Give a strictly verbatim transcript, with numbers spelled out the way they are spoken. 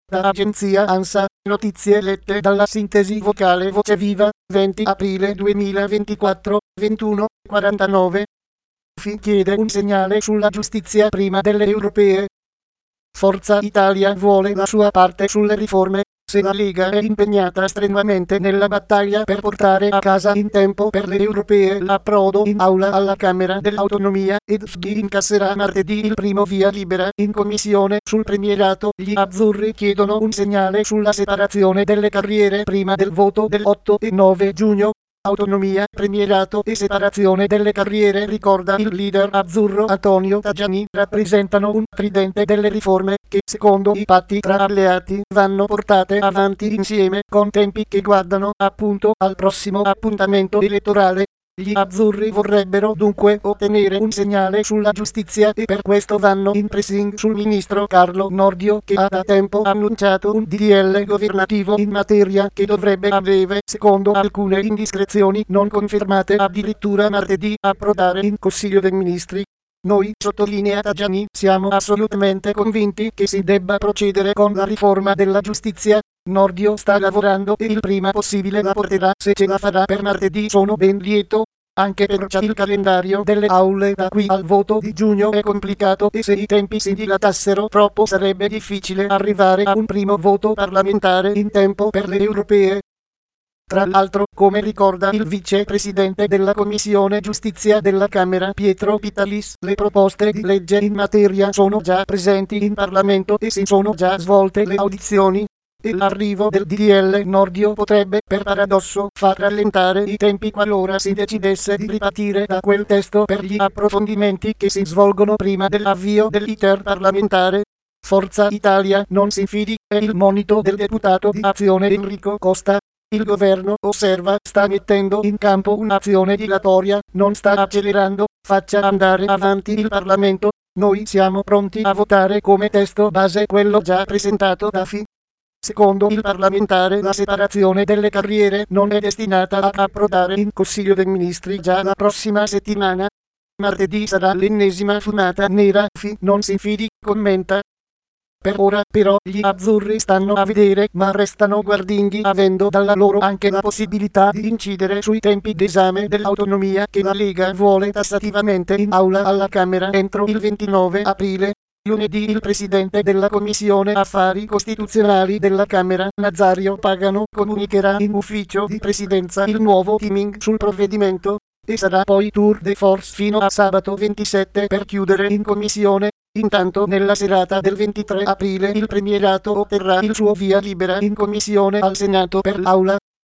Da agenzia ANSA, notizie lette dalla sintesi vocale Voce Viva, venti aprile duemilaventiquattro, ventuno e quarantanove. Fi chiede un segnale sulla giustizia prima delle europee. Forza Italia vuole la sua parte sulle riforme. Se la Lega è impegnata strenuamente nella battaglia per portare a casa in tempo per le europee l'approdo in aula alla Camera dell'Autonomia, ed F D incasserà martedì il primo via libera in commissione sul premierato, gli azzurri chiedono un segnale sulla separazione delle carriere prima del voto del otto e nove giugno. Autonomia, premierato e separazione delle carriere, ricorda il leader azzurro Antonio Tajani, rappresentano un tridente delle riforme che, secondo i patti tra alleati, vanno portate avanti insieme, con tempi che guardano, appunto, al prossimo appuntamento elettorale. Gli azzurri vorrebbero dunque ottenere un segnale sulla giustizia e per questo vanno in pressing sul ministro Carlo Nordio, che ha da tempo annunciato un D D L governativo in materia che dovrebbe a breve, secondo alcune indiscrezioni non confermate, addirittura martedì approdare in Consiglio dei Ministri. Noi, sottolinea Tajani, siamo assolutamente convinti che si debba procedere con la riforma della giustizia. Nordio sta lavorando e il prima possibile la porterà, se ce la farà per martedì sono ben lieto. Anche perciò il calendario delle aule da qui al voto di giugno è complicato e se i tempi si dilatassero troppo sarebbe difficile arrivare a un primo voto parlamentare in tempo per le europee. Tra l'altro, come ricorda il vicepresidente della Commissione Giustizia della Camera Pietro Pitalis, le proposte di legge in materia sono già presenti in Parlamento e si sono già svolte le audizioni. E l'arrivo del D D L Nordio potrebbe, per paradosso, far rallentare i tempi qualora si decidesse di ripartire da quel testo per gli approfondimenti che si svolgono prima dell'avvio dell'iter parlamentare. Forza Italia non si fidi, è il monito del deputato di Azione Enrico Costa. Il governo, osserva, sta mettendo in campo un'azione dilatoria, non sta accelerando, faccia andare avanti il Parlamento. Noi siamo pronti a votare come testo base quello già presentato da Fi. Secondo il parlamentare la separazione delle carriere non è destinata a approdare in Consiglio dei Ministri già la prossima settimana. Martedì sarà l'ennesima fumata nera, Fi non si fidi, commenta. Per ora, però, gli azzurri stanno a vedere ma restano guardinghi, avendo dalla loro anche la possibilità di incidere sui tempi d'esame dell'autonomia che la Lega vuole tassativamente in aula alla Camera entro il ventinove aprile. Lunedì il presidente della Commissione Affari Costituzionali della Camera, Nazario Pagano, comunicherà in ufficio di presidenza il nuovo timing sul provvedimento, e sarà poi tour de force fino a sabato ventisette per chiudere in commissione. Intanto nella serata del ventitré aprile il premierato otterrà il suo via libera in commissione al Senato per l'aula